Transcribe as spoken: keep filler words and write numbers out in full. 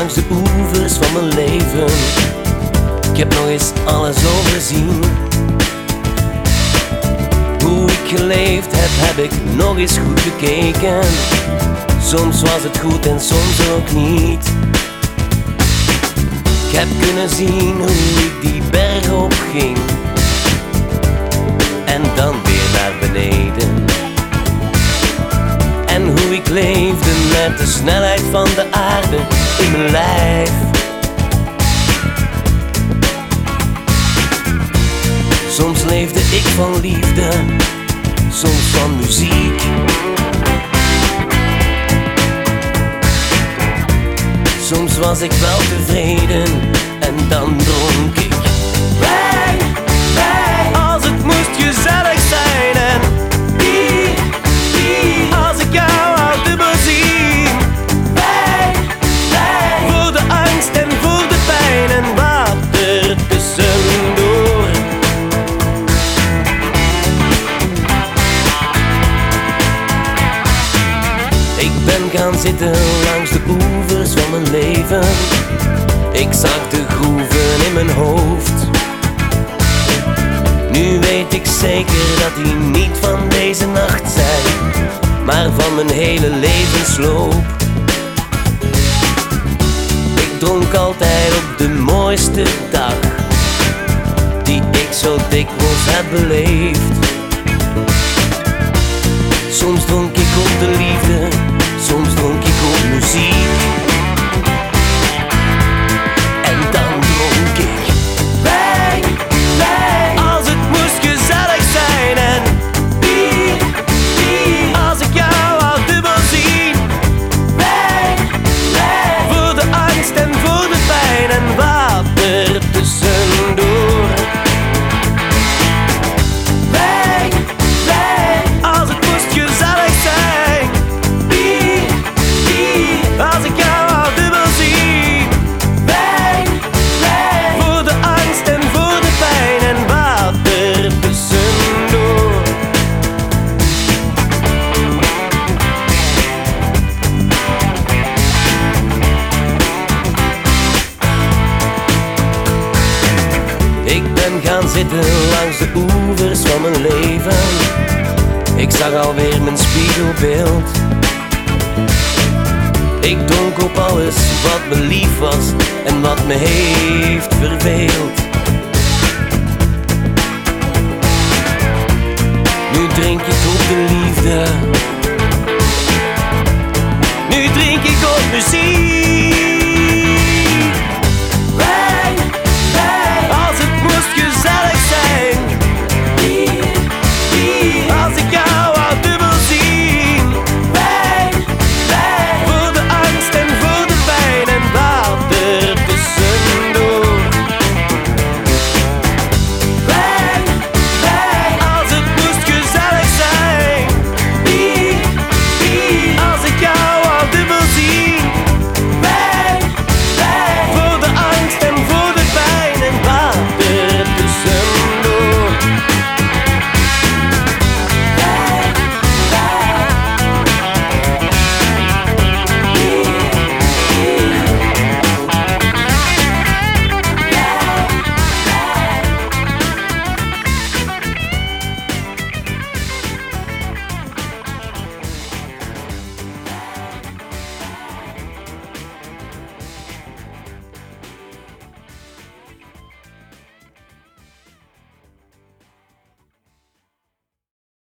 langs de oevers van mijn leven. Ik heb nog eens alles overzien. Hoe ik geleefd heb, heb ik nog eens goed bekeken. Soms was het goed en soms ook niet. Ik heb kunnen zien hoe ik die berg opging en dan weer naar beneden. En hoe ik leefde met de snelheid van de aarde in mijn lijf. Soms leefde ik van liefde, soms van muziek. Soms was ik wel tevreden en dan dronk ik. Wij, wij, als het moest gezellig zijn en wie, wie, als ik jou al dubbel zie. Wij, wij, voor de angst en voor de pijn en wat er tussendoor. Ik ben gaan zitten langs de oevers van mijn leven. Ik zag de groeven in mijn hoofd. Nu weet ik zeker dat die niet van deze nacht zijn, maar van mijn hele levensloop. Ik dronk altijd op de mooiste dag die ik zo dikwijls heb beleefd. Soms dronk ik op de liefde, soms dronk ik op muziek. En dan dronk ik. Wij, wij, als het moest gezellig zijn en wie, wie, als ik jou al dubbel zie. Wij, wij, voor de angst en voor de pijn en wat er tussendoor. Wij, wij, als het moest gezellig zijn. Wie, wie, als ik jou al dubbel zie. Wij, wij, voor de angst en voor de pijn en wat er tussendoor. Ik ben gaan zitten langs de oevers van mijn leven. Ik zag alweer mijn spiegelbeeld. Ik dronk op alles wat me lief was en wat me heeft verveeld.